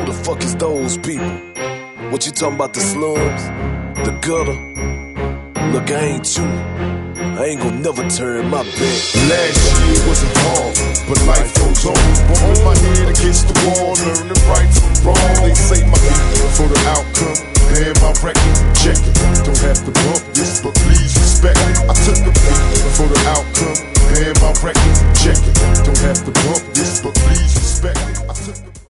the fuck is those people? What you talking about, the slums? The gutter? Look, I ain't you. I ain't gon' never turn my back. Last year wasn't hard, but life goes on. Bumping my head against the wall, learning right from wrong. They say my beat for the outcome, and my record, check it. Don't have to bump this, but please respect it. I took the beat for the outcome, and my record, check it. Don't have to bump